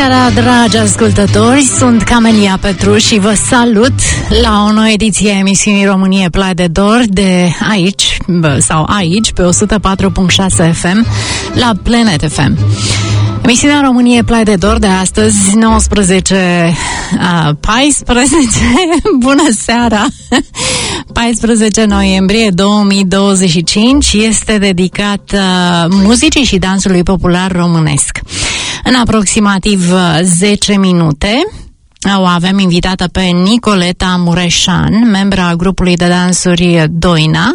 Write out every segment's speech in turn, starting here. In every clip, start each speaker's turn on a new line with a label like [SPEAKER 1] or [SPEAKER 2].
[SPEAKER 1] seara, dragi ascultători! Sunt Camelia Petru și vă salut la o nouă ediție a emisiunii România Plai de Dor de aici, pe 104.6 FM, la Planet FM. Emisiunea România Plai de Dor de astăzi, 14, bună seara, 14 noiembrie 2025, este dedicat muzicii și dansului popular românesc. În aproximativ 10 minute o avem invitată pe Nicoleta Mureșan, membra grupului de dansuri Doina,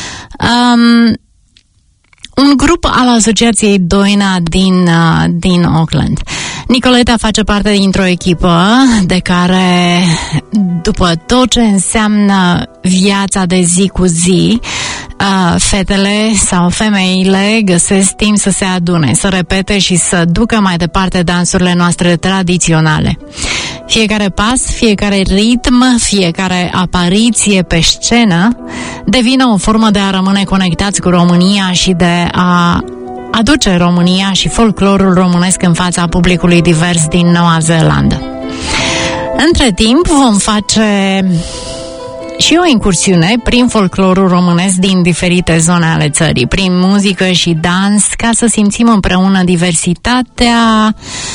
[SPEAKER 1] un grup al Asociației Doina din Auckland. Nicoleta face parte dintr-o echipă de care, după tot ce înseamnă viața de zi cu zi, fetele sau femeile găsesc timp să se adune, să repete și să ducă mai departe dansurile noastre tradiționale. Fiecare pas, fiecare ritm, fiecare apariție pe scenă devine o formă de a rămâne conectați cu România și de a aduce România și folclorul românesc în fața publicului divers din Noua Zeelandă. Între timp vom face și o incursiune prin folclorul românesc din diferite zone ale țării, prin muzică și dans, ca să simțim împreună diversitatea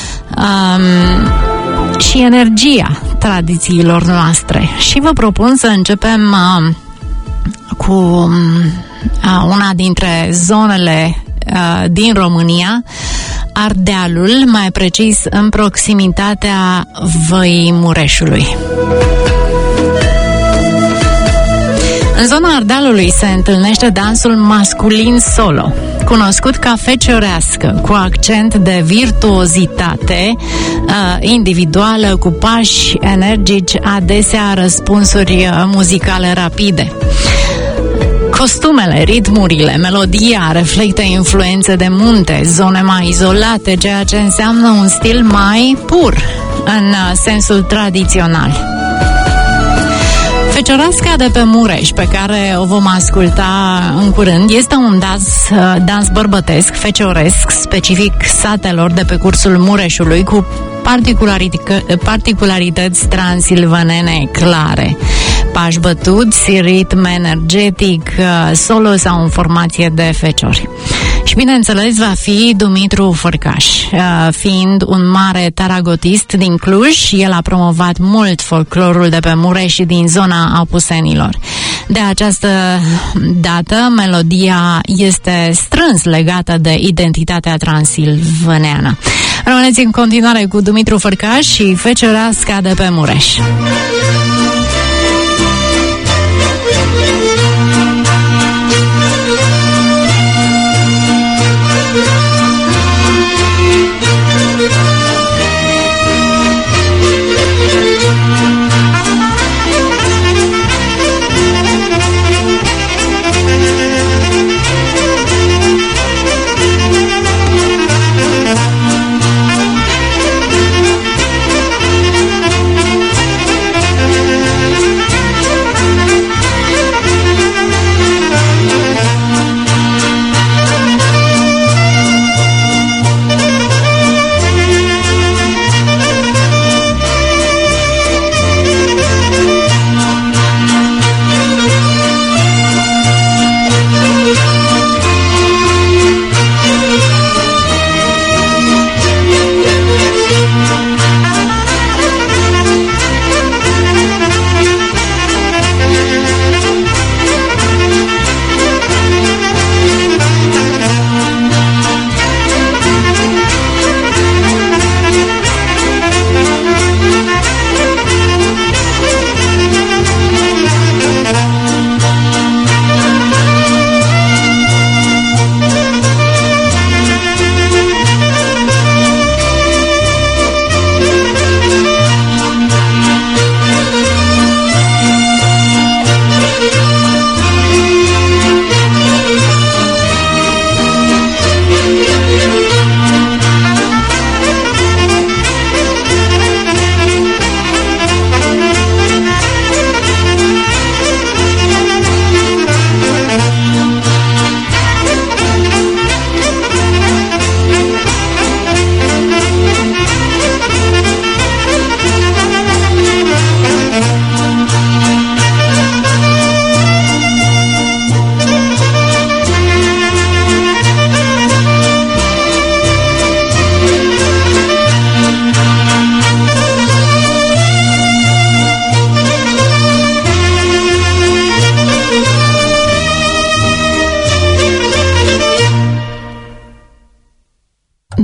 [SPEAKER 1] și energia tradițiilor noastre. Și vă propun să începem cu una dintre zonele din România, Ardealul, mai precis în proximitatea Văii Mureșului. În zona Ardealului se întâlnește dansul masculin solo, cunoscut ca feciorească, cu accent de virtuozitate individuală, cu pași energici, adesea răspunsuri muzicale rapide. Costumele, ritmurile, melodia reflectă influențe de munte, zone mai izolate, ceea ce înseamnă un stil mai pur în sensul tradițional. Fecioreasca de pe Mureș, pe care o vom asculta în curând, este un dans bărbătesc, fecioresc, specific satelor de pe cursul Mureșului, cu particularități transilvanene clare. Pași bătuți, ritm energetic, solo sau în formație de feciori. Și bineînțeles va fi Dumitru Fărcaș, fiind un mare taragotist din Cluj, el a promovat mult folclorul de pe Mureș și din zona Apusenilor. De această dată, melodia este strâns legată de identitatea transilvaneană. Rămâneți în continuare cu Dumitru Fărcaș și Fecioreasca de pe Mureș.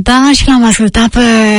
[SPEAKER 1] Nicoleta și l-am ascultat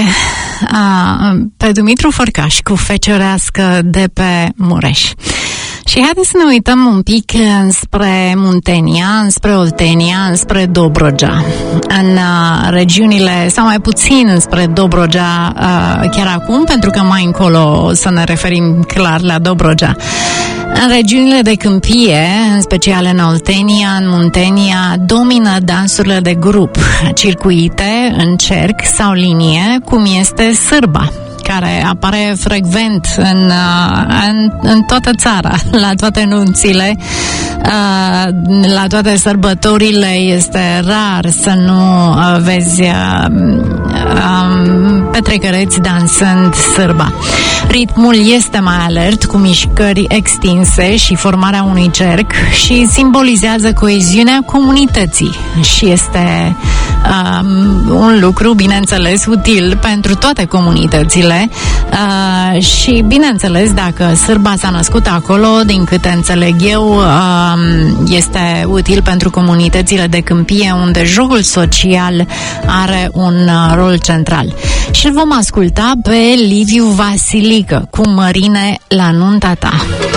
[SPEAKER 1] pe Dumitru Fărcaș cu Feciorească de pe Mureș. Și haideți să ne uităm un pic înspre Muntenia, înspre Oltenia, înspre Dobrogea. În regiunile, sau mai puțin înspre Dobrogea chiar acum, pentru că mai încolo o să ne referim clar la Dobrogea. În regiunile de câmpie, în special în Oltenia, în Muntenia, domină dansurile de grup, circuite în cerc sau linie, cum este sârba, care apare frecvent în toată țara, la toate nunțile, la toate sărbătorile. Este rar să nu vezi petrecăreți dansând sârba. Ritmul este mai alert, cu mișcări extinse și formarea unui cerc și simbolizează coeziunea comunității și este un lucru, bineînțeles, util pentru toate comunitățile și, bineînțeles, dacă sârba s-a născut acolo, din câte înțeleg eu, este util pentru comunitățile de câmpie, unde jocul social are un rol central. Și îl vom asculta pe Liviu Vasilică cu Mărine la nunta ta.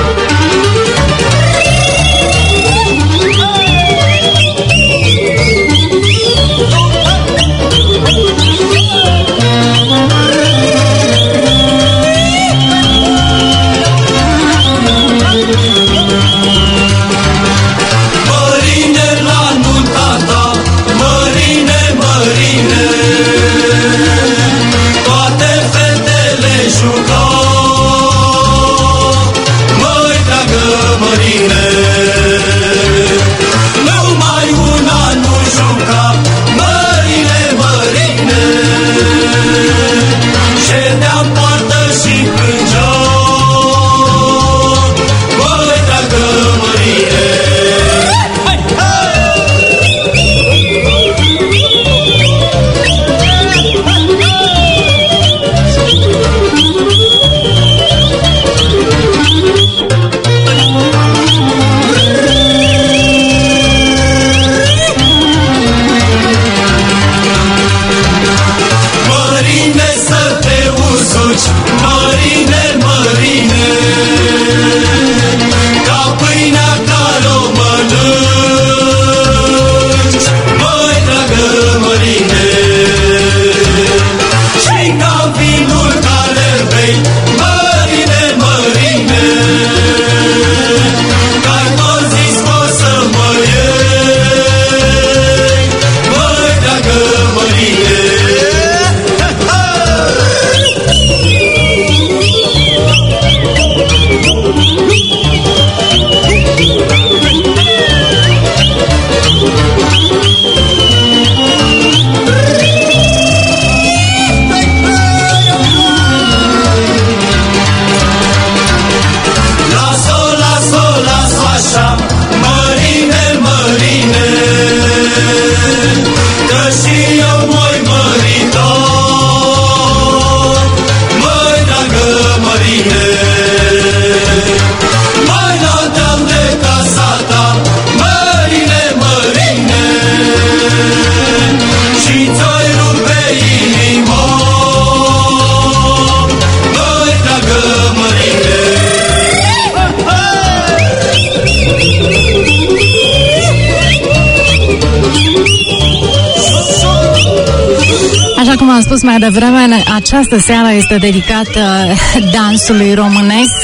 [SPEAKER 1] Am spus mai devreme, această seară este dedicată dansului românesc,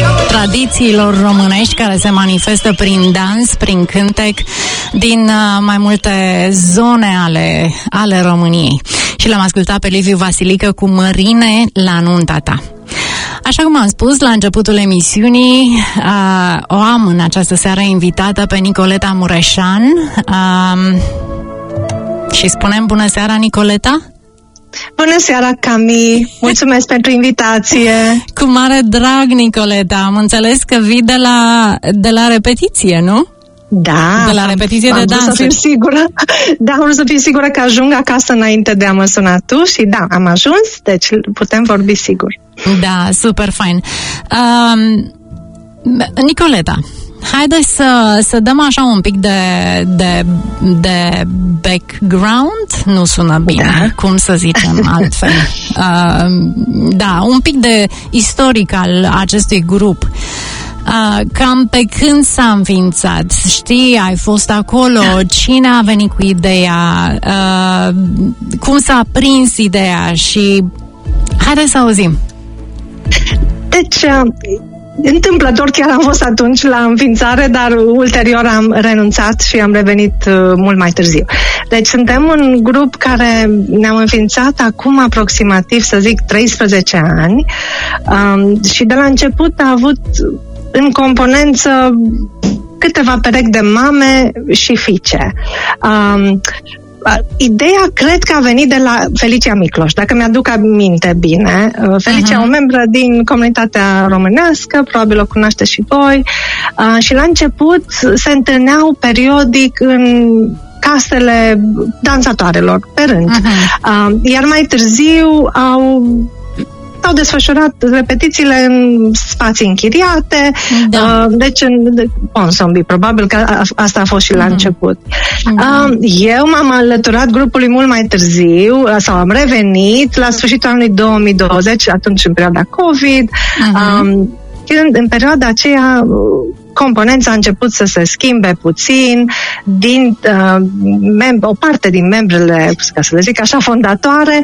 [SPEAKER 1] tradițiilor românești care se manifestă prin dans, prin cântec, din mai multe zone ale României. Și l-am ascultat pe Liviu Vasilică cu Mărine la nunta ta. Așa cum am spus la începutul emisiunii, o am în această seară invitată pe Nicoleta Mureșan și spunem bună seara, Nicoleta!
[SPEAKER 2] Bună seara, Cami! Mulțumesc pentru invitație!
[SPEAKER 1] Cu mare drag, Nicoleta! Am înțeles că vii de la repetiție, nu?
[SPEAKER 2] Da!
[SPEAKER 1] De la repetiție de dans.
[SPEAKER 2] Am vrut să fiu sigură că ajung acasă înainte de a mă suna tu și da, am ajuns, deci putem vorbi sigur.
[SPEAKER 1] Da, super fain. Nicoleta, haideți să dăm așa un pic de background, nu sună bine, cum să zicem altfel. Da, un pic de istoric al acestui grup. Cam pe când s-a înființat? Știi, ai fost acolo, cine a venit cu ideea, cum s-a prins ideea și haideți să auzim.
[SPEAKER 2] Deci, întâmplător chiar am fost atunci la înființare, dar ulterior am renunțat și am revenit mult mai târziu. Deci suntem un grup care ne-am înființat acum aproximativ, să zic, 13 ani și de la început a avut în componență câteva perechi de mame și fiice. Ideea cred că a venit de la Felicia Micloș, dacă mi-aduc aminte bine. Felicia, o membră din comunitatea românească, probabil o cunoașteți și voi, și la început se întâlneau periodic în casele dansatoarelor, pe rând. Iar mai târziu au desfășurat repetițiile în spații închiriate, deci în Ponsonby, probabil că asta a fost și la început. Eu m-am alăturat grupului mult mai târziu, sau am revenit la sfârșitul anului 2020, atunci în perioada COVID, când în perioada aceea componența a început să se schimbe puțin, din o parte din membrele, ca să le zic așa, fondatoare,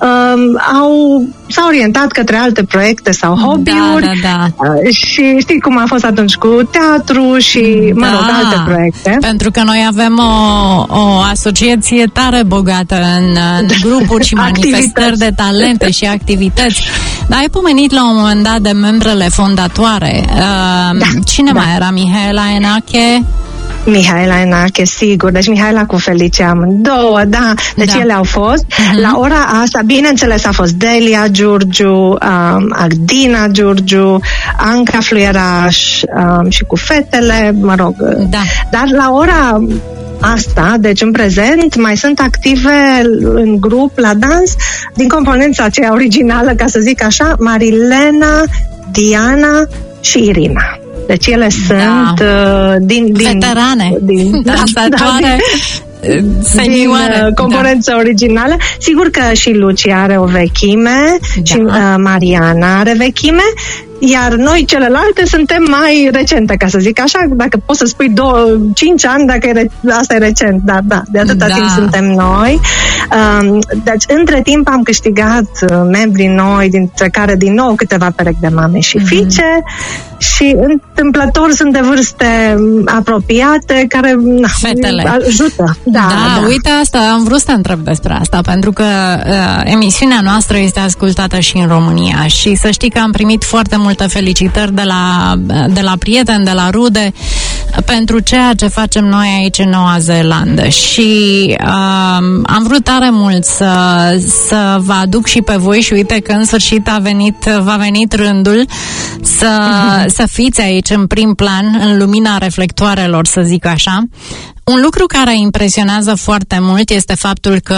[SPEAKER 2] s-au orientat către alte proiecte sau hobby-uri. Și știi cum a fost atunci cu teatru și, mă rog, alte proiecte.
[SPEAKER 1] Pentru că noi avem o asociație tare bogată în grupuri și manifestări de talente și activități. Dar ai pomenit la un moment dat de membrele fondatoare. Cine mai era? Mihaela Enache?
[SPEAKER 2] Mihaela Enache, sigur. Deci Mihaela cu Felicia amândouă, da. Deci ele au fost. La ora asta, bineînțeles, a fost Delia Giurgiu, Ardina Giurgiu, Anca Fluieraș și cu fetele, mă rog. Dar la ora asta, deci în prezent, mai sunt active în grup la dans, din componența aceea originală, ca să zic așa, Marilena, Diana și Irina. Deci ele sunt din
[SPEAKER 1] veterane, dansatoare, senioare,
[SPEAKER 2] din componență originală. Sigur că și Lucia are o vechime și Mariana are vechime, iar noi celelalte suntem mai recente, ca să zic așa, dacă poți să spui 5 ani, dacă asta e recent, dar de atâta timp suntem noi. Deci, între timp am câștigat membrii noi, dintre care din nou câteva perechi de mame și fiice, și întâmplător sunt de vârste apropiate care ajută. Da,
[SPEAKER 1] uite, asta am vrut să întreb despre asta, pentru că emisiunea noastră este ascultată și în România și să știi că am primit foarte multe felicitări de la prieteni, de la rude, pentru ceea ce facem noi aici în Noua Zeelandă și am vrut tare mult să vă aduc și pe voi și uite că în sfârșit va venit rândul să fiți aici în prim plan, în lumina reflectoarelor, să zic așa. Un lucru care impresionează foarte mult este faptul că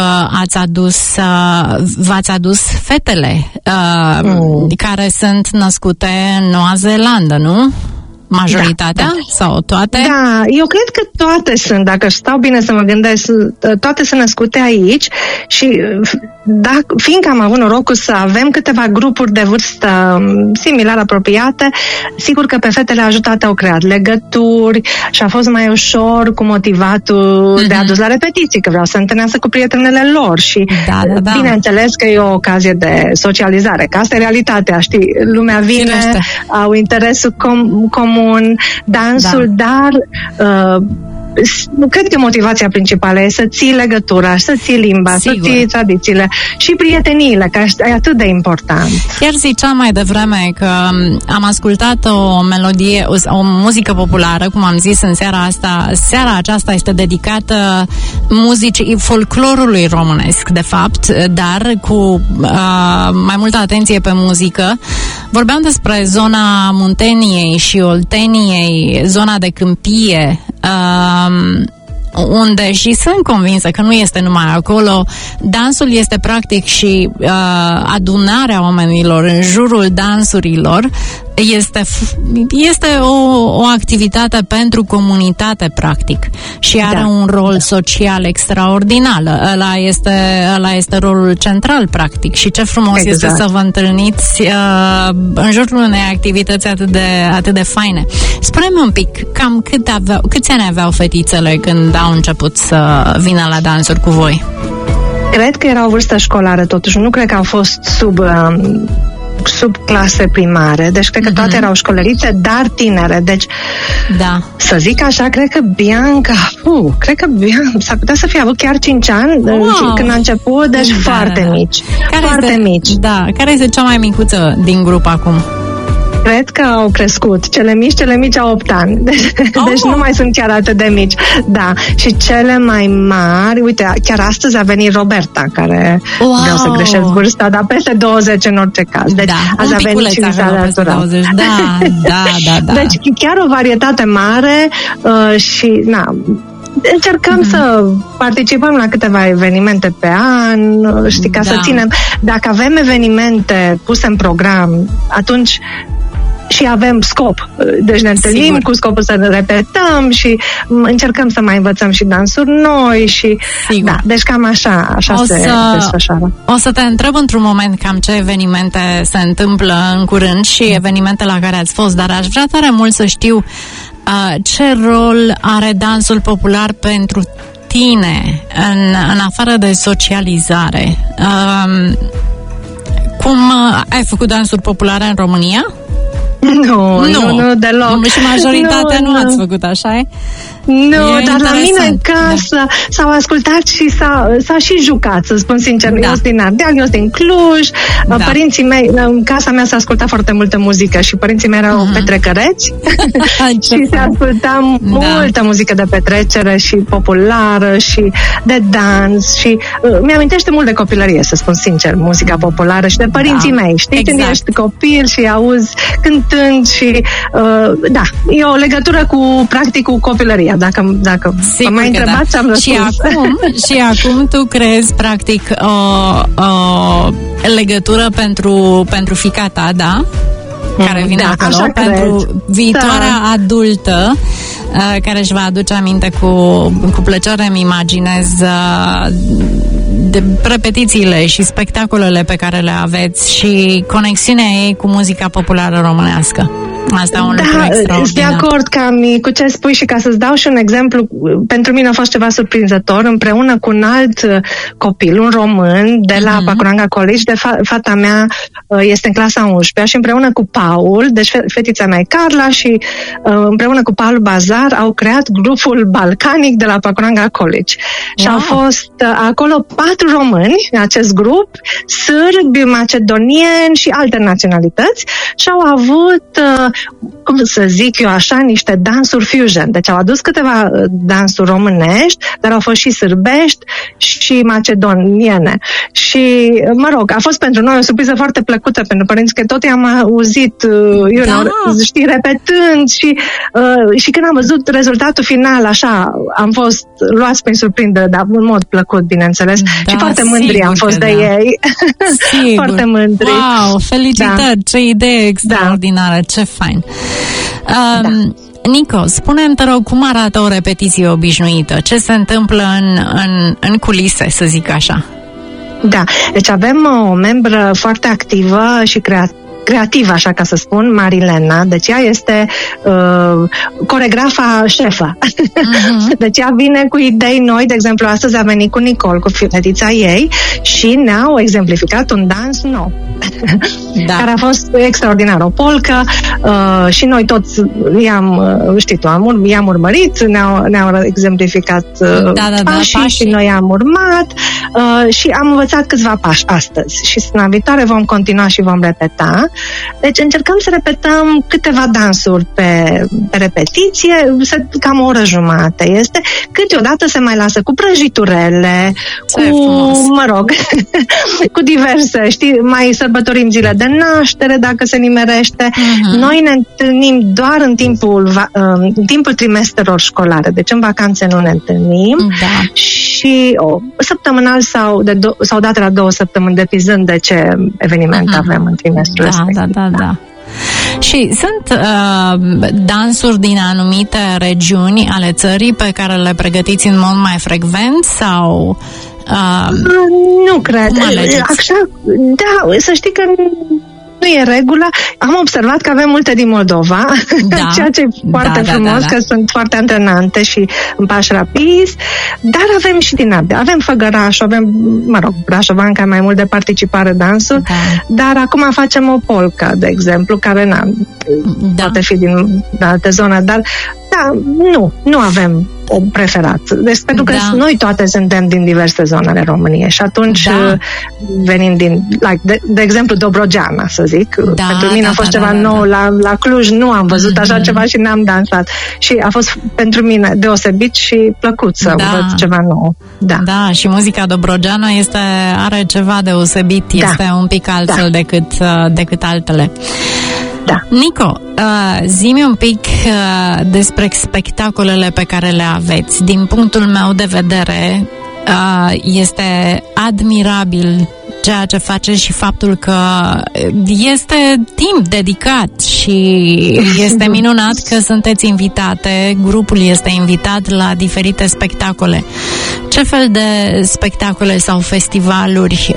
[SPEAKER 1] v-ați adus fetele care sunt născute în Noua Zeelandă, nu? Majoritatea sau toate?
[SPEAKER 2] Da, eu cred că toate sunt, dacă stau bine să mă gândesc, toate sunt născute aici și fiindcă am avut norocul să avem câteva grupuri de vârstă similar apropiate, sigur că pe fetele ajutate au creat legături și a fost mai ușor cu motivatul de adus la repetiții, că vreau să întâlnească cu prietenele lor și bineînțeles că e o ocazie de socializare, că asta e realitatea, știi, lumea vine, au interesul comun, dansul, dar cred că motivația principală e să ții legătura, să ții limba, să ții tradițiile și prieteniile, că e atât de important.
[SPEAKER 1] Chiar ziceam mai devreme că am ascultat o melodie, o muzică populară, cum am zis în seara asta. Seara aceasta este dedicată muzicii, folclorului românesc, de fapt, dar cu mai multă atenție pe muzică. Vorbeam despre zona Munteniei și Olteniei, zona de câmpie, unde, și sunt convinsă că nu este numai acolo, dansul este practic și adunarea oamenilor în jurul dansurilor este o activitate pentru comunitate, practic, și are un rol social extraordinar. Ăla este rolul central, practic. Și ce frumos este să vă întâlniți în jurul unei activități atât de faine. Spune-mi un pic, cam câți ani aveau fetițele când au început să vină la dansuri cu voi?
[SPEAKER 2] Cred că era o vârstă școlară, totuși. Nu cred că au fost sub clase primare, deci cred că toate erau școlărițe, dar tinere, deci să zic așa, cred că Bianca s-ar putea să fie avut chiar 5 ani când a început, deci foarte mici. Mici.
[SPEAKER 1] Da, care este cea mai micuță din grup acum?
[SPEAKER 2] Cred că au crescut. Cele mici au 8 ani. Deci nu mai sunt chiar atât de mici. Da. Și cele mai mari, uite, chiar astăzi a venit Roberta, care vreau să greșesc vârsta, dar peste 20 în orice caz. Deci azi a venit și mi s-a alăturat.
[SPEAKER 1] Da.
[SPEAKER 2] Deci chiar o varietate mare și încercăm să participăm la câteva evenimente pe an, știi, ca să ținem. Dacă avem evenimente puse în program, atunci și avem scop. Deci ne întâlnim cu scopul să ne repetăm și încercăm să mai învățăm și dansuri noi și deci cam așa se desfășoară.
[SPEAKER 1] O să te întreb într-un moment cam ce evenimente se întâmplă în curând și evenimente la care ați fost, dar aș vrea tare mult să știu ce rol are dansul popular pentru tine în afară de socializare. Cum ai făcut dansuri populare în România?
[SPEAKER 2] Nu, deloc.
[SPEAKER 1] Și majoritatea nu ați făcut, așa e?
[SPEAKER 2] Nu, dar la mine în casă s-au ascultat și s-a și jucat, să spun sincer. Eu sunt din Ardeal, eu sunt din Cluj. Părinții mei, în casa mea s-a ascultat foarte multă muzică și părinții mei erau petrecăreți și se asculta multă muzică de petrecere și populară și de dans și mi-amintește mult de copilărie, să spun sincer, muzica populară și de părinții mei. Știi, când ești copil și auzi cântând și e o legătură cu copilăria. Dacă mă mai întrebați, am răspuns.
[SPEAKER 1] Și acum tu crezi, practic, o legătură pentru fiica ta, da? Care vine acolo, pentru viitoarea adultă, care își va aduce aminte cu plăcere, îmi imaginez, de repetițiile și spectacolele pe care le aveți și conexiunea ei cu muzica populară românească. Asta e un lucru extraordinar.
[SPEAKER 2] Sunt de acord, Cami, cu ce spui și ca să-ți dau și un exemplu, pentru mine a fost ceva surprinzător, împreună cu un alt copil, un român, de la Pacuranga College, fata mea este în clasa 11 și împreună cu Paul, deci fetița mea e Carla și împreună cu Paul Bazar au creat grupul balcanic de la Pacuranga College. Și au fost acolo 4 români în acest grup, sârbi, macedonieni și alte naționalități și au avut cum să zic eu așa, niște dansuri fusion. Deci au adus câteva dansuri românești, dar au fost și sârbești și macedoniene. Și, mă rog, a fost pentru noi o surpriză foarte plăcută pentru părinți, că tot i-am auzit, știi, repetând și când am văzut rezultatul final, așa, am fost luați prin surprindere, dar în mod plăcut, bineînțeles. Și foarte mândri am fost de ei. Foarte mândri.
[SPEAKER 1] Wow, felicitări! Ce idee extraordinară! Ce fain! Nico, spune-mi, te rog, cum arată o repetiție obișnuită? Ce se întâmplă în culise, să zic așa?
[SPEAKER 2] Da, deci avem o membră foarte activă și creativă, așa ca să spun, Marilena. Deci ea este coregrafa șefă. Deci ea vine cu idei noi. De exemplu, astăzi a venit cu Nicole, cu fetița ei, și ne-au exemplificat un dans nou. Care a fost extraordinar. O polcă și noi toți i-am urmărit, ne-au exemplificat pașii și noi am urmat și am învățat câțiva pași astăzi. Și săptămâna viitoare vom continua și vom repeta. Deci încercăm să repetăm câteva dansuri pe repetiție, cam o oră jumate este. Câteodată se mai lasă cu prăjiturele, cu diverse, știi, mai sărbătorim zile de naștere, dacă se nimerește. Noi ne întâlnim doar în timpul trimestrelor școlare, deci în vacanțe nu ne întâlnim. Și săptămânal sau dată la 2 săptămâni, depinzând de ce eveniment avem în trimestrul respectiv.
[SPEAKER 1] Da. Și sunt dansuri din anumite regiuni ale țării pe care le pregătiți în mod mai frecvent sau...
[SPEAKER 2] Nu cred. Așa, da, să știi că nu e regulă. Am observat că avem multe din Moldova, ceea ce e foarte frumos, că sunt foarte antrenante și în pași rapizi, dar avem și din Ardeal. Avem Făgărașul, avem, Brașovan, care mai mult de participare dansuri, dar acum facem o polca, de exemplu, care poate fi din alte zone, dar nu avem o preferat. Deci, pentru că noi toate suntem din diverse zone ale României și atunci venim din, de exemplu, Dobrogeana, să zic. Pentru mine a fost ceva nou. La Cluj nu am văzut așa ceva și n-am dansat. Și a fost pentru mine deosebit și plăcut să văd ceva nou.
[SPEAKER 1] Da, și muzica dobrogeană are ceva deosebit. Este un pic altfel decât altele.
[SPEAKER 2] Da.
[SPEAKER 1] Nico, zi-mi un pic despre spectacolele pe care le aveți. Din punctul meu de vedere, este admirabil ceea ce faceți și faptul că este timp dedicat și este minunat că sunteți invitate, grupul este invitat la diferite spectacole. Ce fel de spectacole sau festivaluri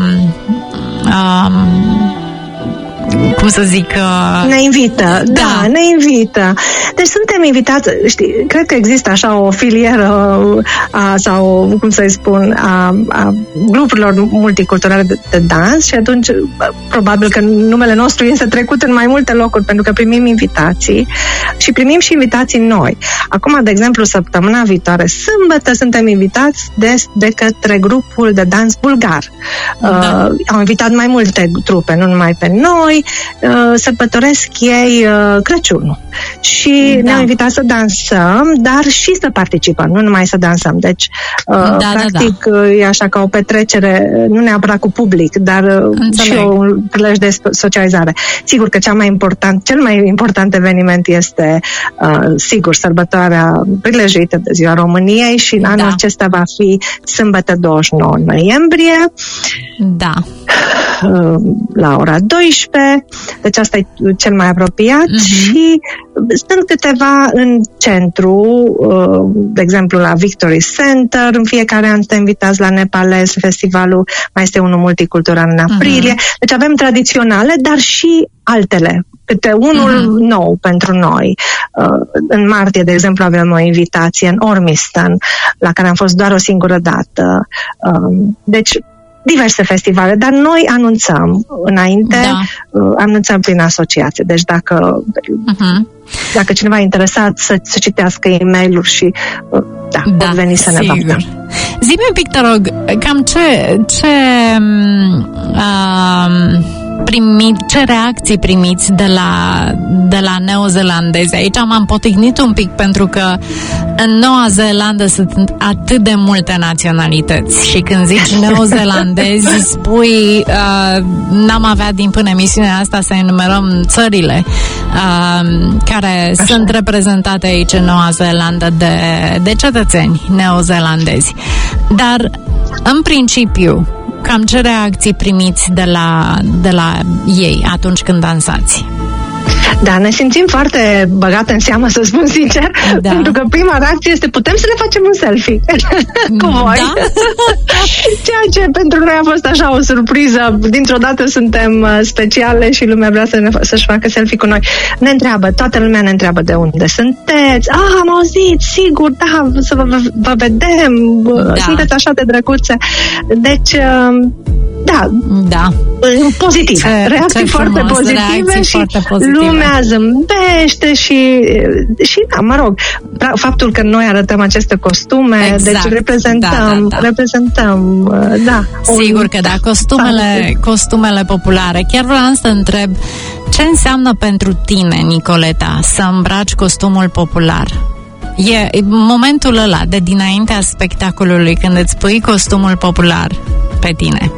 [SPEAKER 1] cum să zic...
[SPEAKER 2] Ne invită, ne invită. Deci suntem invitați, știi, cred că există așa o filieră sau, cum să-i spun, a grupurilor multiculturale de dans și atunci probabil că numele nostru este trecut în mai multe locuri pentru că primim invitații și primim și invitații noi. Acum, de exemplu, săptămâna viitoare, sâmbătă, suntem invitați de către grupul de dans bulgar. Au invitat mai multe trupe, nu numai pe noi, sărbătoresc ei Crăciunul și ne-au invitat să dansăm, dar și să participăm, nu numai să dansăm. Deci, practic, e așa ca o petrecere, nu neapărat cu public, dar și un prilej de socializare. Sigur că cel mai important eveniment este, sigur, sărbătoarea prilejuită de Ziua României și în anul acesta va fi sâmbătă 29 noiembrie.
[SPEAKER 1] Da.
[SPEAKER 2] La ora 12, deci asta e cel mai apropiat și sunt câteva în centru, de exemplu la Victory Center, în fiecare an suntem invitați la Nepalez, festivalul, mai este unul multicultural în aprilie, deci avem tradiționale, dar și altele, câte unul nou pentru noi. În martie, de exemplu, avem o invitație în Ormiston, la care am fost doar o singură dată. Deci diverse festivale, dar noi anunțăm înainte, anunțăm prin asociație. Deci dacă cineva e interesat să citească e-mail-uri și pot veni să ne vadă.
[SPEAKER 1] Zi-mi un pic, te rog, cam ce reacții primiți de la neozelandezi? Aici m-am potignit un pic pentru că în Noua Zeelandă sunt atât de multe naționalități și când zici neozeelandezi spui n-am avea din până emisiunea asta să enumerăm țările care sunt reprezentate aici în Noua Zeelandă de cetățeni neozeelandezi. Dar în principiu cam ce reacții primiți de la ei atunci când dansați?
[SPEAKER 2] Da, ne simțim foarte băgate în seamă, să spun sincer, pentru că prima reacție este putem să ne facem un selfie cu voi. Ceea ce pentru noi a fost așa o surpriză. Dintr-o dată suntem speciale și lumea vrea să-și facă selfie cu noi. Toată lumea ne întreabă de unde sunteți. Am auzit, sigur, să vă vedem. Sunteți așa de drăguțe. Deci, pozitiv. Reacții foarte pozitive și lumea zâmbește și faptul că noi arătăm aceste costume, deci reprezentăm,
[SPEAKER 1] sigur că costumele populare. Chiar vreau să întreb ce înseamnă pentru tine, Nicoleta, să îmbraci costumul popular? E momentul ăla de dinaintea spectacolului când îți pui costumul popular pe tine.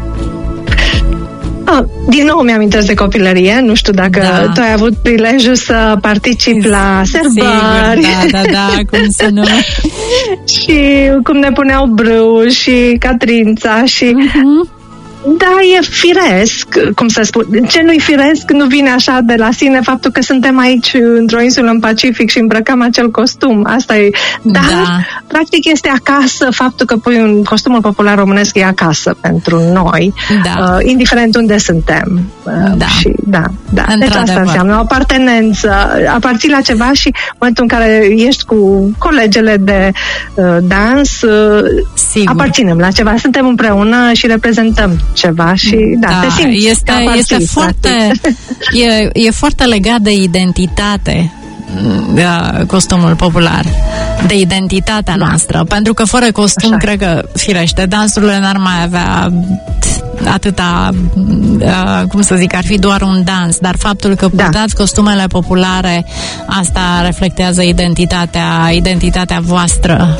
[SPEAKER 2] Din nou mi-amintesc de copilărie, nu știu dacă tu ai avut prilejul să participi la sărbări.
[SPEAKER 1] Sigur, cum să nu.
[SPEAKER 2] Și cum ne puneau brâu și catrința și Da, e firesc, cum să spun. Ce nu-i firesc nu vine așa de la sine, faptul că suntem aici într-o insulă în Pacific și îmbrăcăm acel costum. Asta e. Dar, practic, este acasă faptul că pui un costumul popular românesc e acasă pentru noi, indiferent unde suntem. Și, deci asta înseamnă o apartenență, aparții la ceva și în momentul în care ești cu colegele de dans, aparținem la ceva, suntem împreună și reprezentăm ceva și te simți
[SPEAKER 1] este foarte e foarte legat de identitate, costumul popular, de identitatea noastră, pentru că fără costum cred că, firește, dansurile n-ar mai avea atâta, cum să zic, ar fi doar un dans, dar faptul că purtați costumele populare, asta reflectează identitatea voastră.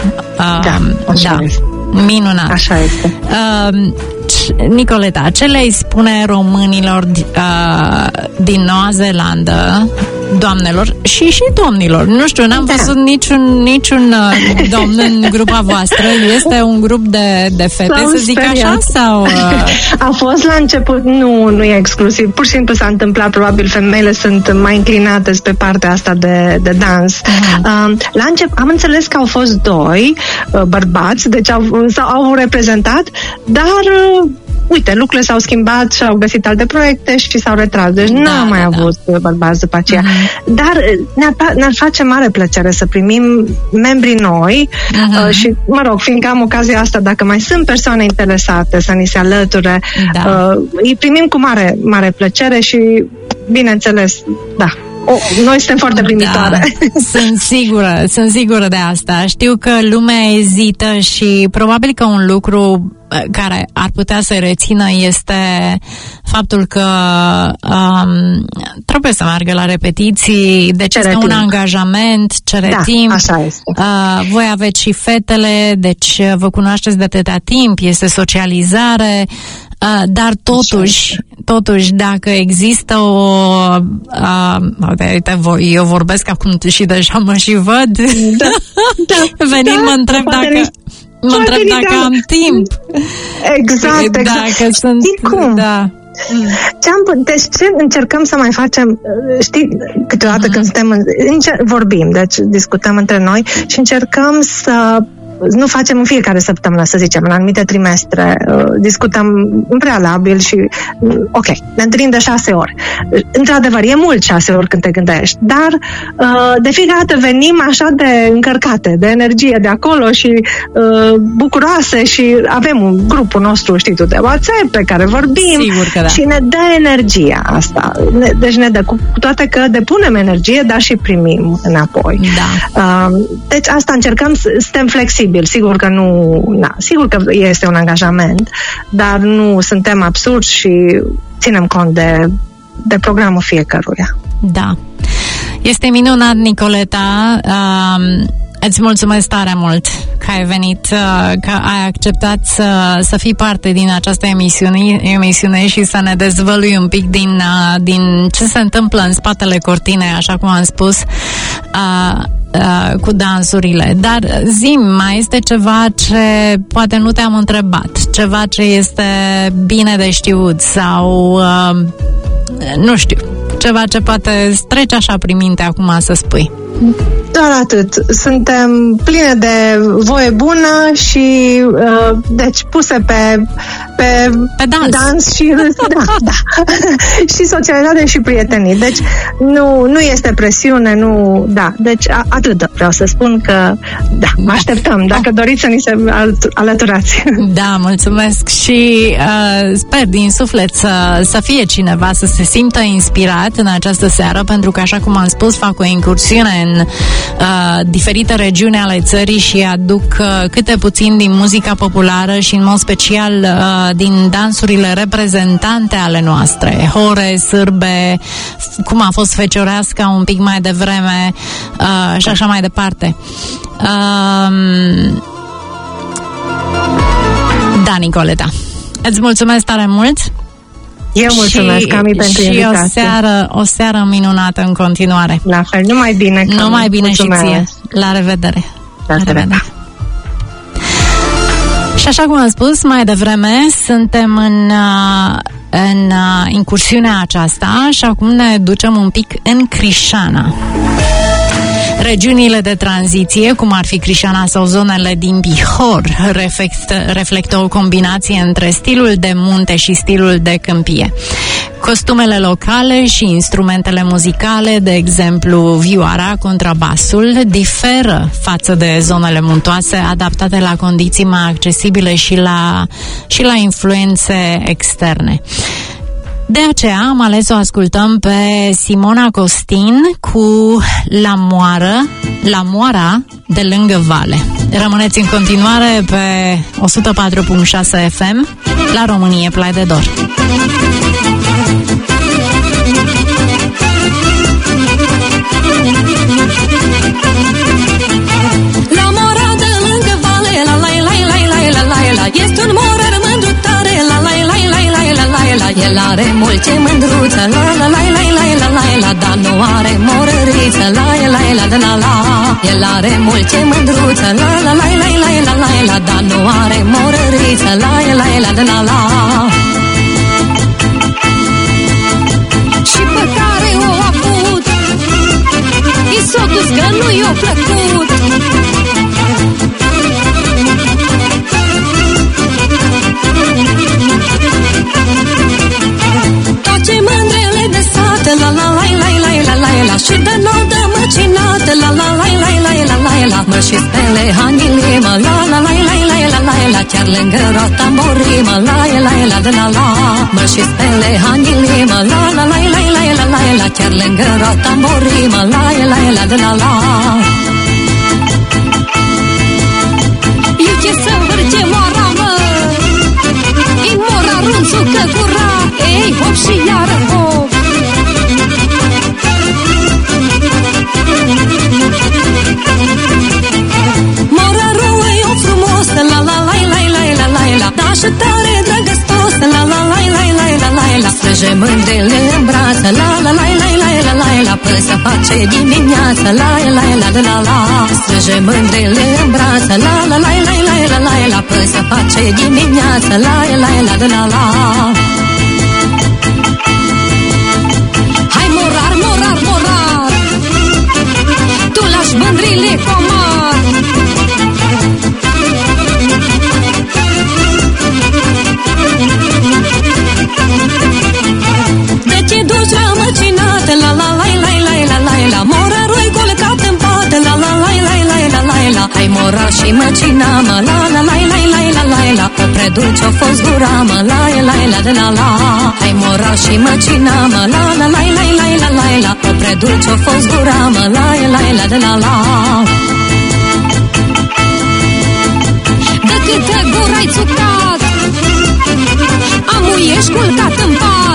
[SPEAKER 1] Minunat.
[SPEAKER 2] Așa este.
[SPEAKER 1] Nicoleta, ce le-ai spune românilor din Noua Zeelandă, doamnelor și domnilor? Nu știu, n-am văzut niciun domn în grupa voastră. Este un grup de fete, să zic așa? Sau,
[SPEAKER 2] A fost la început, nu e exclusiv, pur și simplu s-a întâmplat, probabil femeile sunt mai inclinate pe partea asta de dans. La început am înțeles că au fost 2 bărbați, deci au reprezentat, dar uite, lucrurile s-au schimbat și au găsit alte proiecte și s-au retras. Deci n-am mai avut bărbați după aceea. Dar ne-ar face mare plăcere să primim membrii noi și, mă rog, fiindcă am ocazia asta, dacă mai sunt persoane interesate să ni se alăture, îi primim cu mare, mare plăcere și, bineînțeles, noi suntem foarte primitoare.
[SPEAKER 1] Sunt sigură de asta. Știu că lumea ezită și probabil că un lucru care ar putea să rețină este faptul că trebuie să meargă la repetiții, deci este un angajament, cere timp.
[SPEAKER 2] Așa este.
[SPEAKER 1] Voi aveți și fetele, deci vă cunoașteți de atâta timp, este socializare, dar totuși, dacă există uite, eu vorbesc acum și deja mă și văd. Venind, mă întreb dacă am timp.
[SPEAKER 2] Exact.
[SPEAKER 1] Dacă sunt...
[SPEAKER 2] cum? Deci ce încercăm să mai facem, știi, câteodată când vorbim, deci discutăm între noi și încercăm să nu facem în fiecare săptămână, să zicem, în anumite trimestre, discutăm în prealabil și, ok, ne întâlnim de 6 ori. Într-adevăr, e mult 6 ori când te gândești, dar de fiecare dată venim așa de încărcate, de energie de acolo și bucuroase și avem un grupul nostru, știi tu, de WhatsApp pe care vorbim.
[SPEAKER 1] Sigur că
[SPEAKER 2] și ne dă energia asta. Deci ne dă, cu toate că depunem energie, dar și primim înapoi. Deci asta încercăm, suntem flexibili. Sigur că sigur că este un angajament, dar nu suntem absurdi și ținem cont de programul fiecăruia.
[SPEAKER 1] Da. Este minunat, Nicoleta. Îți mulțumesc tare mult că ai venit, că ai acceptat să fii parte din această emisiune și să ne dezvălui un pic din ce se întâmplă în spatele cortinei, așa cum am spus, cu dansurile. Dar zi-mi, mai este ceva ce poate nu te-am întrebat, ceva ce este bine de știut sau nu știu, ceva ce poate trece așa prin minte acum să spui?
[SPEAKER 2] Doar atât. Suntem pline de voie bună și deci puse pe dans și și socializare și prietenii. Deci nu este presiune, deci atât vreau să spun că mă așteptăm, dacă doriți să ni se alăturați.
[SPEAKER 1] Da, mulțumesc și sper din suflet să fie cineva să se simtă inspirat în această seară, pentru că, așa cum am spus, fac o incursiune în diferite regiuni ale țării și aduc câte puțin din muzica populară și în mod special din dansurile reprezentante ale noastre, hore, sârbe, cum a fost fecioreasca un pic mai devreme și așa mai departe. Da, Nicoleta, îți mulțumesc tare mult.
[SPEAKER 2] Eu mulțumesc, Cami, pentru invitație.
[SPEAKER 1] Și o seară minunată în continuare.
[SPEAKER 2] La fel, numai bine, Cami.
[SPEAKER 1] Numai bine și ție. La revedere.
[SPEAKER 2] La revedere.
[SPEAKER 1] Și așa cum am spus mai devreme, suntem în incursiunea aceasta și acum ne ducem un pic în Crișana. Regiunile de tranziție, cum ar fi Crișana sau zonele din Bihor, reflectă o combinație între stilul de munte și stilul de câmpie. Costumele locale și instrumentele muzicale, de exemplu vioara, contrabasul, diferă față de zonele muntoase, adaptate la condiții mai accesibile și la influențe externe. De aceea am ales să o ascultăm pe Simona Costin cu La Moara de lângă Vale. Rămâneți în continuare pe 104.6 FM la România Plai de Dor.
[SPEAKER 3] La Moara de lângă Vale, la la la la la la la la, este un morar mândru tare, la la la la la la la la, el are multe mândruță, la la la la la la la la, dar nu are morăriță, la la la la la la, el are multe mândruță, la la la la la la la la, dar nu are morăriță, la la la la la la. Și pe care o avut, i s-o dus că nu i-o plăcut. Toate mândrele de sat, la la la la la la la la, și de nodă măcinată, la la la la la la la la, mă și spele hanilima, la la la la la la la la, chiar lângă rotamborima, la la la la la la, mă și spele hanilima, la la la la la la la la, chiar lângă rotamborima, la la la la la la. Eu ce să vârge moara, mă, i mora runțucă gura, ei, hop și iară hop. Morarul e o frumos, la la la la la la la la, da și tare drăgăstos, la la la la la la la la, strânge mândrele în brață, la la la la la la la la, până să face dimineață, la la la la la la, strânge mândrele în brață, la la la la la la la la, până să face dimineață, la la la la la la. Hai morar, morar, morar, tu lași mândrile comar. De ce duci la măcinată, la la la la la la la la, morarul-i golcat în pat, la la la la la la la la, hai morar și măcina, mă, la la la la la la la la, o preduce-o fost gura, mă, la la la la la la, hai morar și măcina, mă, la la la la la la la la, o preduce-o fost gura, mă, la la la la la la. De câte gura-i țucat, amu ești culcat în pat.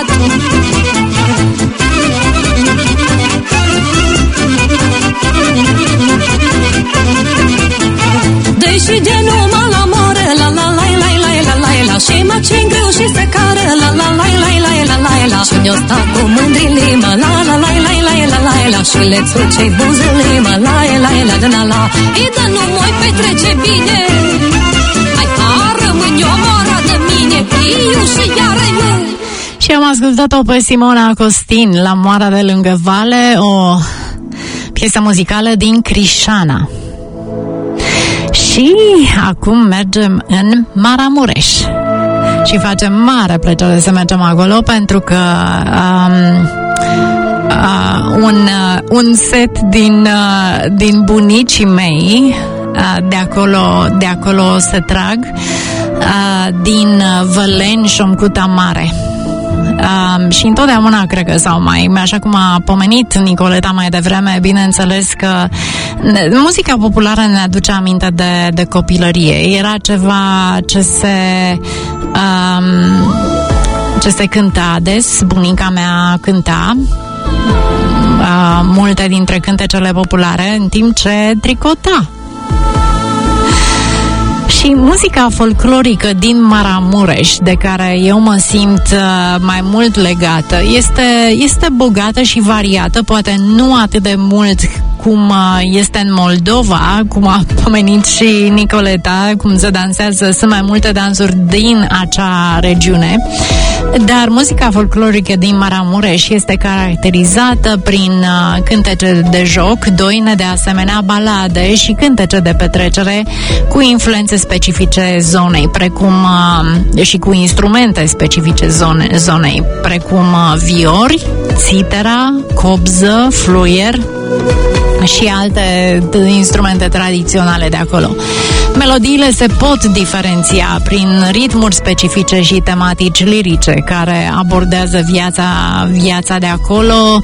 [SPEAKER 3] Deși de numai la more, la la la la la la la la, și măcin greu și se care, la la la la la la la la, și ne-o sta cu mândrile, mă, la la la la la la la la, și le țucei buzele, mă, la la la la la la, e de nu mai petrece bine. Hai ca rămân eu mora de mine, iu și iară eu.
[SPEAKER 1] Și am ascultat-o pe Simona Costin, La Moara de lângă Vale, o piesă muzicală din Crișana. Și acum mergem în Maramureș și facem mare plăcere să mergem acolo, pentru că un set din bunicii mei de acolo se trag, din Văleni, Șomcuta Mare. Și întotdeauna cred că, sau mai așa cum a pomenit Nicoleta mai devreme, bineînțeles că muzica populară ne aduce aminte de copilărie. Era ceva ce se cânta des, bunica mea cânta multe dintre cântecele populare în timp ce tricota. Și Și muzica folclorică din Maramureș, de care eu mă simt mai mult legată, este bogată și variată, poate nu atât de mult cum este în Moldova, cum a pomenit și Nicoleta, cum se dansează, sunt mai multe dansuri din acea regiune, dar muzica folclorică din Maramureș este caracterizată prin cântece de joc, doine, de asemenea balade și cântece de petrecere cu influențe specifice zonei, precum și cu instrumente specifice zonei, precum viori, țitera, cobză, fluier și alte instrumente tradiționale de acolo. Melodiile se pot diferenția prin ritmuri specifice și tematici lirice care abordează viața de acolo,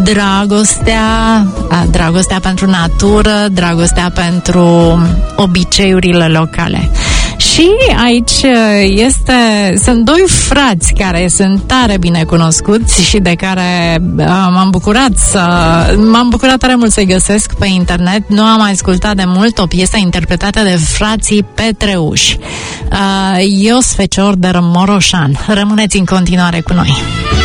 [SPEAKER 1] dragostea pentru natură, dragostea pentru obiceiurile locale. Și aici sunt doi frați care sunt tare bine cunoscuți și de care m-am bucurat tare mult să-i găsesc pe internet. Nu am mai ascultat de mult o piesă interpretată de frații Petreuși. Ios Fecior de Moroșan. Rămâneți în continuare cu noi.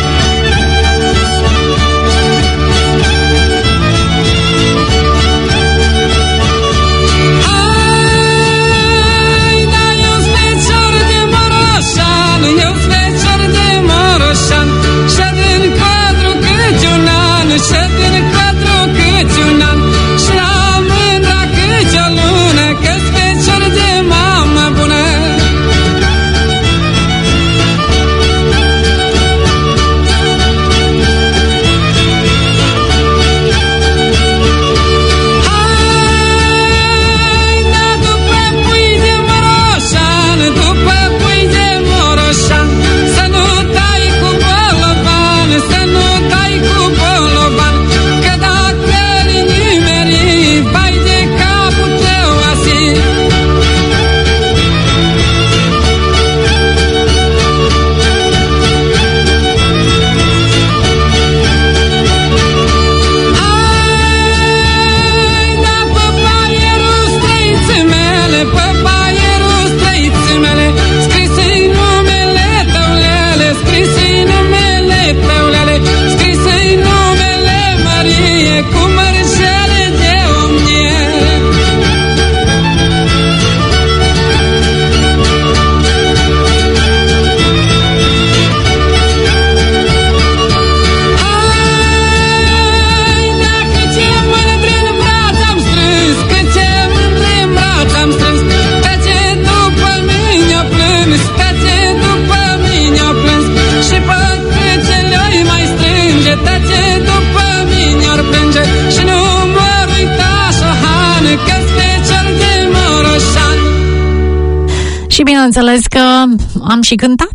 [SPEAKER 1] Bineînțeles că am și cântat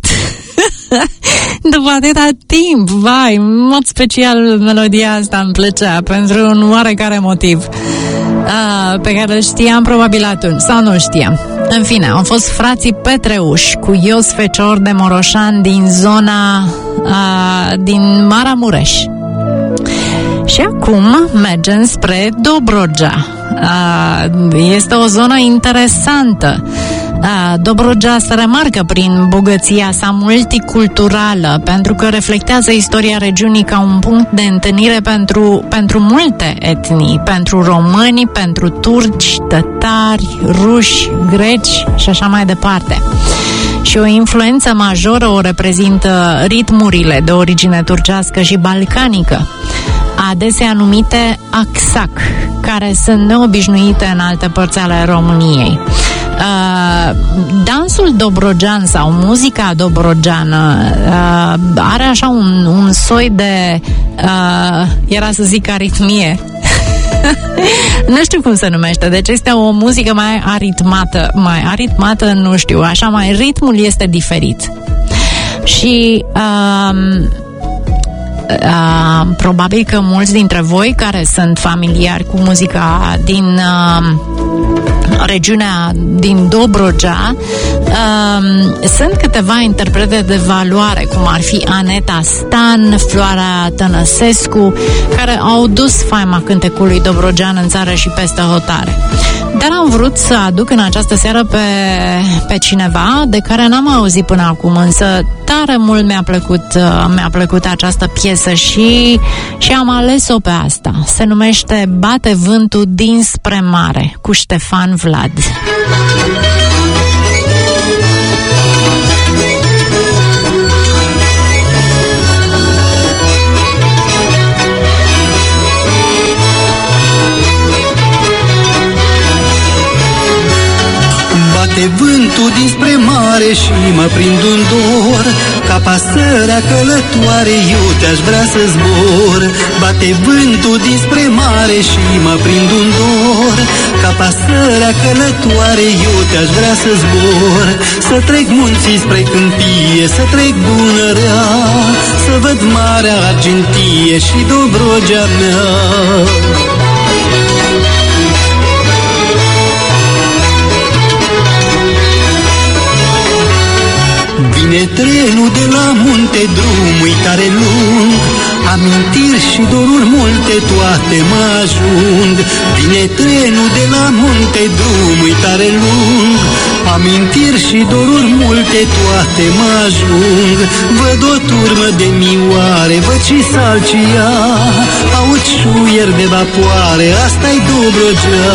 [SPEAKER 1] după atâta timp. Vai, în mod special melodia asta îmi plăcea pentru un oarecare motiv pe care îl știam probabil atunci, sau nu știam. În fine, au fost frații Petreuși cu Ios Fecior de Moroșan din zona din Maramureș. Și acum mergem spre Dobrogea. Este o zonă interesantă. Dobrogea se remarcă prin bogăția sa multiculturală, pentru că reflectează istoria regiunii ca un punct de întâlnire pentru multe etnii, pentru români, pentru turci, tătari, ruși, greci și așa mai departe. Și o influență majoră o reprezintă ritmurile de origine turcească și balcanică, adesea numite aksak, care sunt neobișnuite în alte părți ale României. Dansul dobrogean sau muzica dobrogeană are așa un soi de era să zic aritmie nu știu cum se numește, deci este o muzică mai aritmată, nu știu, așa, mai ritmul este diferit și probabil că mulți dintre voi care sunt familiari cu muzica din regiunea din Dobrogea, sunt câteva interprete de valoare, cum ar fi Aneta Stan, Floarea Tănăsescu, care au dus faima cântecului dobrogean în țară și peste hotare. Dar am vrut să aduc în această seară pe cineva de care n-am auzit până acum, însă tare mult mi-a plăcut această piesă și am ales-o pe asta. Se numește Bate vântul dinspre mare, cu Ștefan Vlad.
[SPEAKER 4] Bate vântul dinspre mare și mă prind un dor, ca pasărea călătoare eu te-aș vrea să zbor. Bate vântul dinspre mare și mă prind un dor, ca pasărea călătoare eu te-aș vrea să zbor. Să trec munții spre câmpie, să trec Dunărea, să văd Marea Argintie și Dobrogea mea. Vine trenul de la munte, drumul tare lung, amintiri și doruri multe, toate mă ajung. Vine trenul de la munte, drumul tare lung, amintiri și doruri multe, toate mă ajung. Văd o turmă de mioare, văd și Salcia, aud șuier de vapoare, asta-i Dobrogea.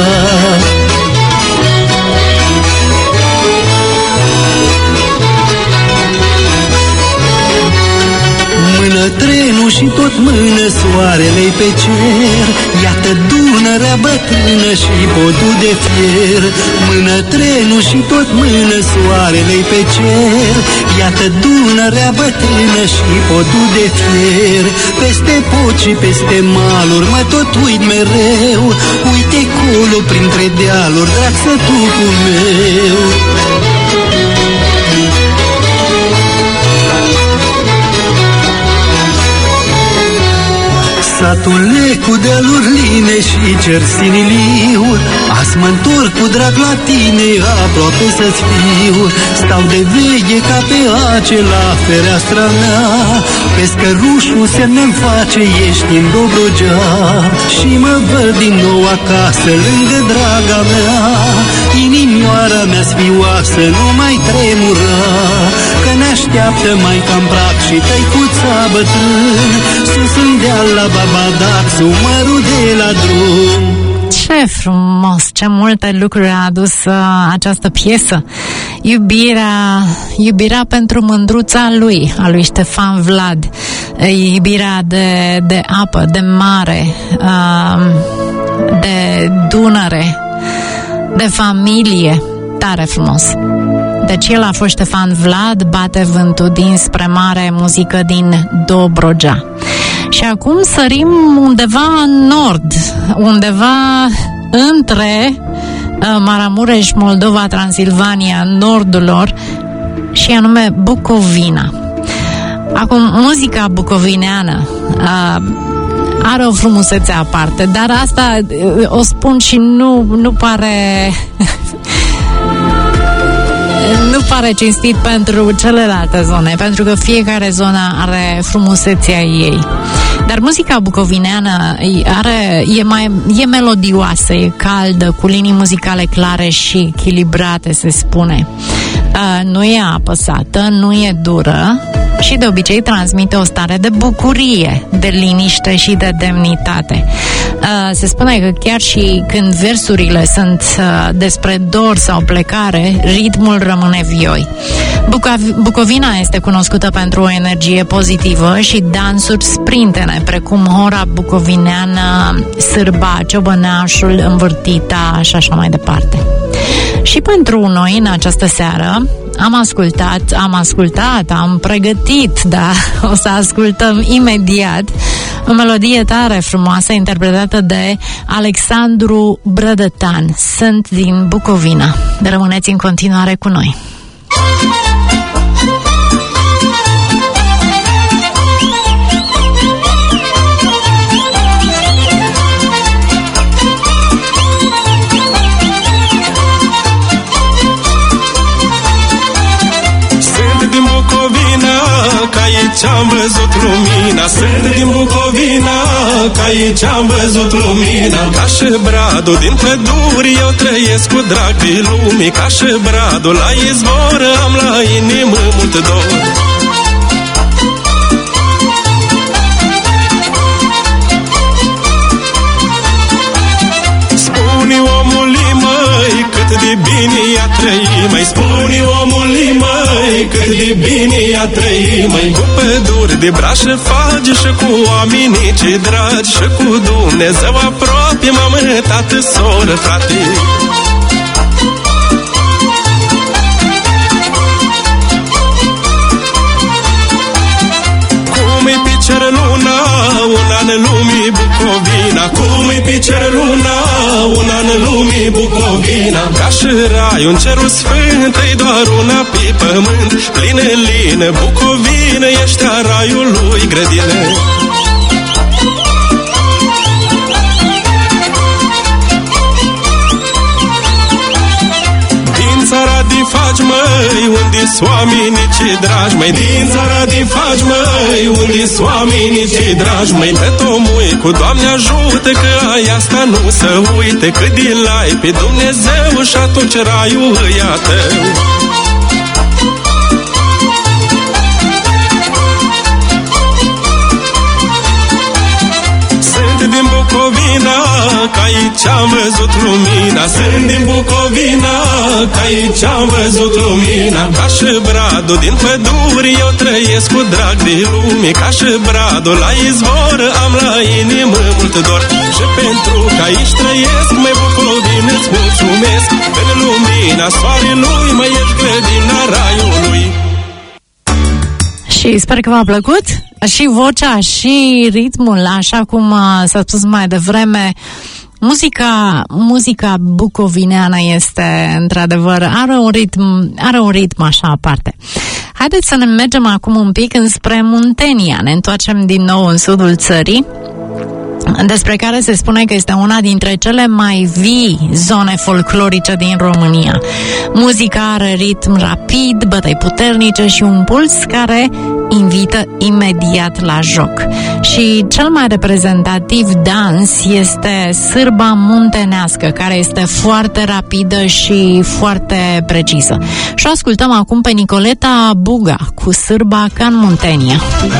[SPEAKER 4] Mână trenul și tot mână soarele pe cer, iată Dunărea bătrână și podul de fier. Mână trenul și tot mână soarele pe cer, iată Dunărea bătrână și podul de fier. Peste poci și peste maluri mă tot uit mereu, uite colo printre dealuri, drag sătucul meu. Satule cu dealuri line și cer siniliu, azi mă-ntorc cu drag la tine, aproape să-ți fiu. Stau de veche ca pe acela fereastra mea, pescărușul semne-mi face, ești în Dobrogea. Și mă văd din nou acasă, lângă draga mea, inimioara mea sfioasă nu mai tremura, că ne așteaptă maica-n prag și tăicuța bătrân, sus în deal la Babadac, sumărul de la drum.
[SPEAKER 1] Ce frumos, ce multe lucruri a adus această piesă. Iubirea pentru mândruța lui, a lui Ștefan Vlad. Iubirea de apă, de mare, de Dunăre, de familie. Tare frumos. Deci el a fost Ștefan Vlad, Bate vântul dinspre mare, muzică din Dobrogea. Și acum sărim undeva în nord, undeva între Maramureș, Moldova, Transilvania, nordul lor, și anume Bucovina. Acum, muzica bucovineană are o frumusețe aparte, dar asta o spun și nu pare... nu pare cinstit pentru celelalte zone, pentru că fiecare zonă are frumusețea ei. Dar muzica bucovineană e melodioasă, e caldă, cu linii muzicale clare și echilibrate, se spune. Nu e apăsată, nu e dură și de obicei transmite o stare de bucurie, de liniște și de demnitate. Se spune că chiar și când versurile sunt despre dor sau plecare, ritmul rămâne vioi. Bucovina este cunoscută pentru o energie pozitivă și dansuri sprintene, precum hora bucovineană, sârba, ciobăneașul, învârtita și așa mai departe. Și pentru noi, în această seară, am pregătit, da, o să ascultăm imediat o melodie tare frumoasă interpretată de Alexandru Brădătan. Sunt din Bucovina. Rămâneți în continuare cu noi.
[SPEAKER 5] Sunt din Bucovina, că aici am văzut lumina. Sunt din Bucovina, că aici am văzut lumina. Ca și bradul din păduri, eu trăiesc cu drag de lumii. Ca și bradul la izvor, am la inimă mult dor. Spune omului, măi, cât de bine i-a trăit, măi. Spune omului, măi, cât de bine i-a trăit, măi. Cu păduri de braș și fagi și cu oamenii cei dragi și cu Dumnezeu aproape, mamă, tată, soră, frate. Cum-i pe cer luna, un an lumii Bucovina. Cum-i pe cer luna, un an lumii Bucovina. Ca și raiul în cerul sfânt, e doar una pe pământ. Plină, lină, Bucovină, ești a raiului grădină. Din țara din faci, măi, unde-s oamenii cei dragi, măi. Din țara din faci, măi, unde-s oamenii cei dragi, măi. Pe tomui cu Doamne ajută, că ai asta nu să uite, că din lai pe Dumnezeu și atunci raiul îi a tău. Din Bucovina, că aici am văzut lumina. Sunt din Bucovina, că aici am văzut lumina. Ca și bradul din păduri, eu trăiesc cu drag de lume. Ca și bradul la izvor, am la inimă mult dor. Și pentru că aici trăiesc, măi Bucovina, îți mulțumesc. În lumina soarelui, măi, ești grădina raiului.
[SPEAKER 1] Și sper că v-a plăcut și vocea și ritmul, așa cum s-a spus mai devreme. Muzica bucovineană este, într-adevăr, are un ritm așa aparte. Haideți să ne mergem acum un pic înspre Muntenia. Ne întoarcem din nou în sudul țării, despre care se spune că este una dintre cele mai vii zone folclorice din România. Muzica are ritm rapid, bătăi puternice și un puls care invită imediat la joc. Și cel mai reprezentativ dans este sârba muntenească, care este foarte rapidă și foarte precisă. Și o ascultăm acum pe Nicoleta Buga cu sârba ca în Muntenia.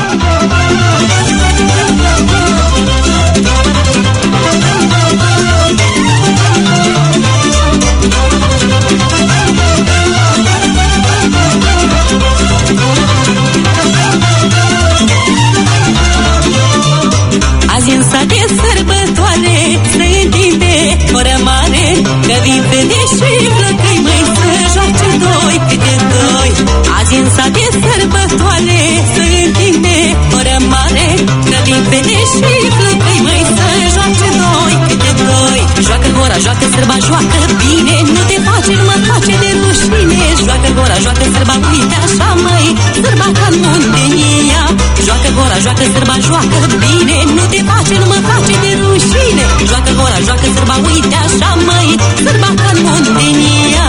[SPEAKER 3] Azi în sat de sărbătoare se întinde fără mare, că vin fete și flăcăi, măi, să joace doi câte doi. Azi în sat de sărbătoare se întinde fără mare, că vin fete și flăcăi, măi, să joace doi câte doi. Joacă gora, joacă sărba, joacă bine, nu te face, nu mă face de rușine. Joacă gora, joacă sărba, uite așa, măi, sărba ca-n Muntenia. Joacă gora, joacă sărba, joacă bine, nu te face, nu mă face de rușine. Joacă gora, joacă sărba, uite așa, măi, sărba ca-n Muntenia.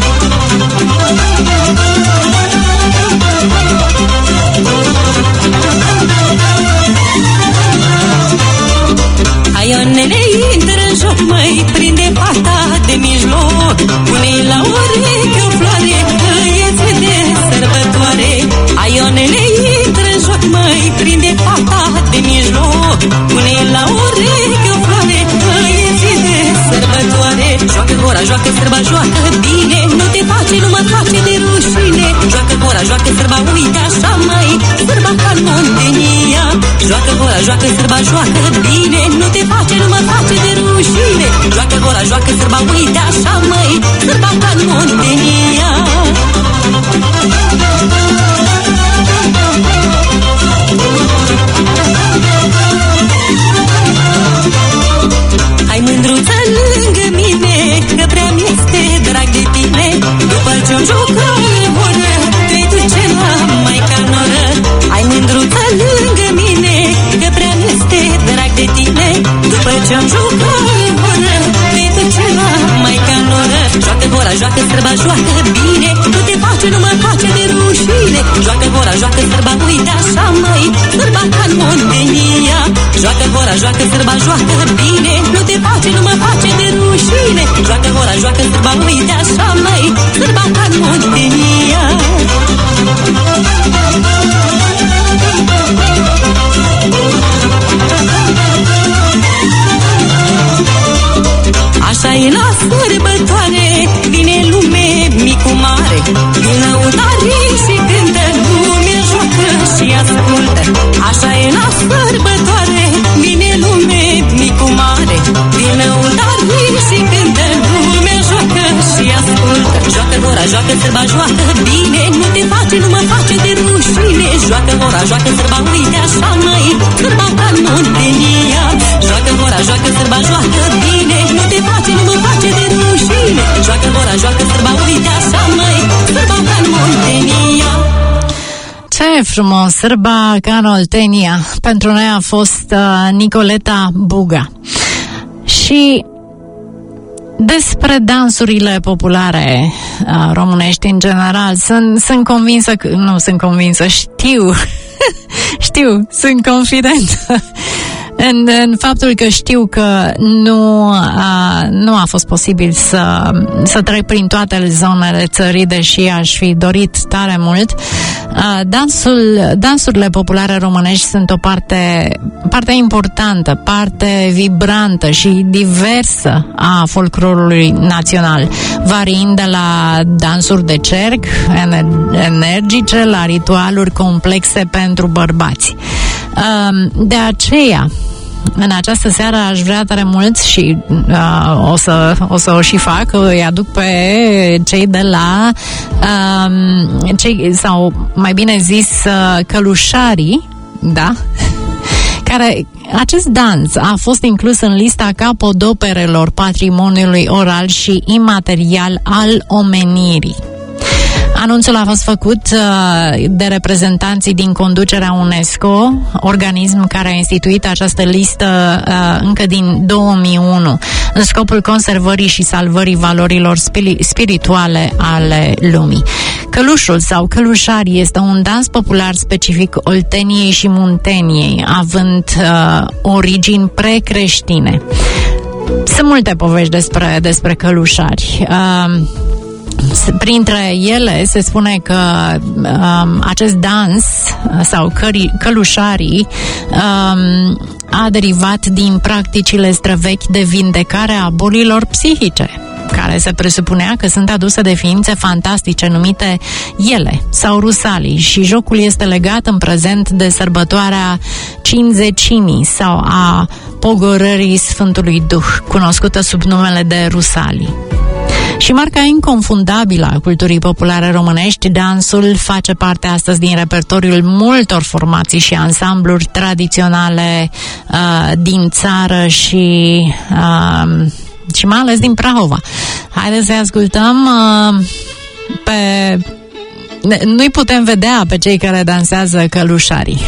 [SPEAKER 3] Haionele intră în joc, măi, prinde fata de mijloc. Pune-i la ureche o floare, că e de sărbătoare. Haionele intră în joc, măi, prinde fata de mijloc. Pune-i la ureche o floare, că e de sărbătoare. Joacă gora, joacă sărba, joacă bine, nu te face, nu mă face de rușine. Joacă gora, joacă sărba, uite așa, măi, sărba ca-n Muntenia. Joacă gora, joacă sărba, joacă bine, nu te face, nu mă face de rușine. Joacă gora, joacă sărba, uite așa, măi, sărba ca-n Muntenia. Hai mândruță lângă mine, că prea mi-este drag de tine. După ce-o jucă oră, te duce la maica noră. Hai mândruță lângă mine, că prea mi-este drag de tine. După ce-o jucă oră, te duce la maica noră. Joacă gora, joacă sărba, joacă face de rușine. Joacă hora, joacă sârba, uite așa măi, sârba ca-n Moldenia. Joacă hora, joacă sârba, joacă bine, nu te face, nu mă face de rușine. Joacă hora, joacă sârba, uite așa măi, sârba ca-n Moldenia. Așa e la sărbătoare, vine lume micu mare, vin lăutarii și cântă, lumea joacă și ascultă. Așa e la sărbătoare, vine lume micu mare, vin lăutarii și cântă, lumea joacă și ascultă. Joacă hora, joacă sârba, joacă bine, nu te face, nu mă face de rușine. Joacă hora, joacă sârba, uite așa măi, sârba ca-n Moldenia. Joacă hora, joacă sârba, joacă bine, nu te face, nu mă face de rușine. Joacă hora, joacă sârba, uite așa măi, sârba ca-n Moldenia.
[SPEAKER 1] Ce frumos, sârba ca-n Oltenia. Pentru noi a fost Nicoleta Buga. Și despre dansurile populare românești în general, sunt convinsă că... Nu sunt convinsă, știu, sunt confidentă în faptul că știu că nu a fost posibil să trec prin toate zonele țării, deși aș fi dorit tare mult. Dansurile populare românești sunt o parte importantă, parte vibrantă și diversă a folclorului național, variind de la dansuri de cerc energice la ritualuri complexe pentru bărbați. De aceea, în această seară aș vrea tare mult și o să o și fac, îi aduc pe cei de la sau mai bine zis călușarii, da? Care acest dans a fost inclus în lista capodoperelor patrimoniului oral și imaterial al omenirii. Anunțul a fost făcut de reprezentanții din conducerea UNESCO, organism care a instituit această listă încă din 2001, în scopul conservării și salvării valorilor spirituale ale lumii. Călușul sau călușarii este un dans popular specific Olteniei și Munteniei, având origini precreștine. Sunt multe povești despre călușari. Printre ele se spune că acest dans sau călușarii a derivat din practicile străvechi de vindecare a bolilor psihice, care se presupunea că sunt aduse de ființe fantastice numite ele sau rusalii, și jocul este legat în prezent de sărbătoarea Cinzecinii sau a pogorării Sfântului Duh, cunoscută sub numele de rusalii. Și marca inconfundabilă a culturii populare românești, dansul face parte astăzi din repertoriul multor formații și ansambluri tradiționale din țară și mai ales din Prahova. Haideți să-i ascultăm nu-i putem vedea pe cei care dansează călușarii.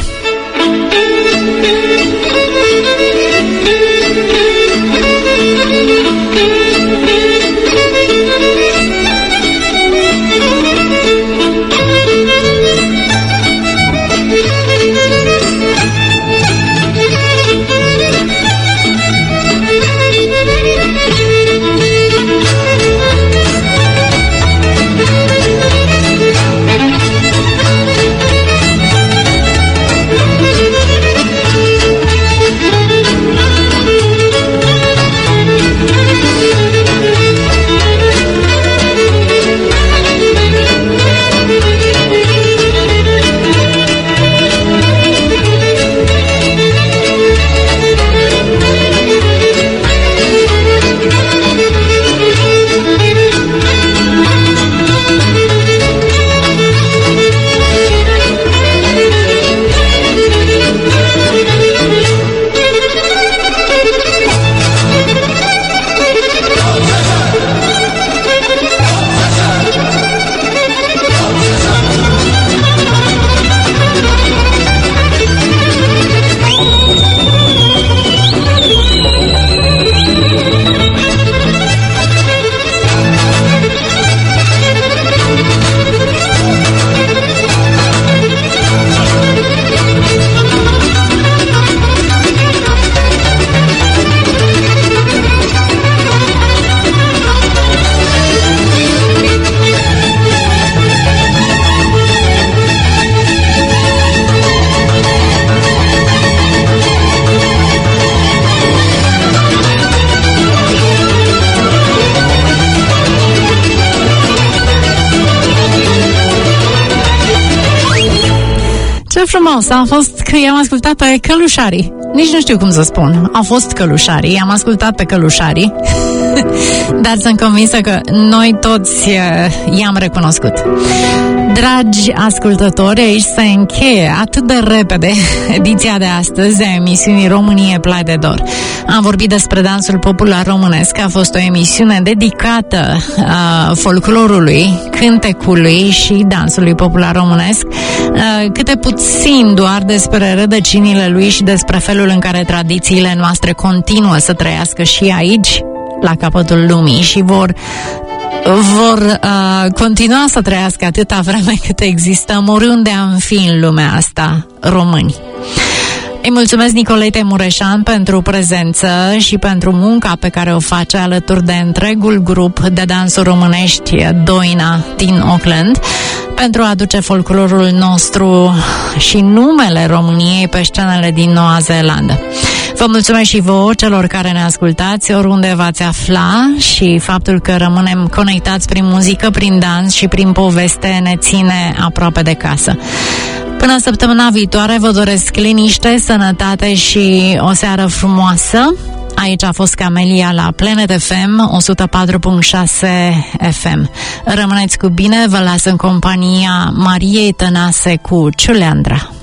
[SPEAKER 1] Ce frumos a fost că i-am ascultat pe Călușarii. Nici nu știu cum să spun. Au fost Călușarii, i-am ascultat pe Călușarii. Dar sunt convinsă că noi toți i-am recunoscut. Dragi ascultători, aici se încheie atât de repede ediția de astăzi a emisiunii România Plai de Dor. Am vorbit despre dansul popular românesc. A fost o emisiune dedicată folclorului, cântecului și dansului popular românesc. Câte puțin doar despre rădăcinile lui și despre felul în care tradițiile noastre continuă să trăiască și aici, la capătul lumii, și vor continua să trăiască atâta vreme cât existăm, oriunde am fi în lumea asta, români. Îi mulțumesc Nicoletei Mureșan pentru prezență și pentru munca pe care o face alături de întregul grup de dansuri românești Doina din Auckland, pentru a aduce folclorul nostru și numele României pe scenele din Noua Zeelandă. Vă mulțumesc și vouă, celor care ne ascultați, oriunde v-ați afla, și faptul că rămânem conectați prin muzică, prin dans și prin poveste ne ține aproape de casă. Până săptămâna viitoare vă doresc liniște, sănătate și o seară frumoasă. Aici a fost Camelia la Planet FM 104.6 FM. Rămâneți cu bine, vă las în compania Mariei Tănase cu Ciuleandra.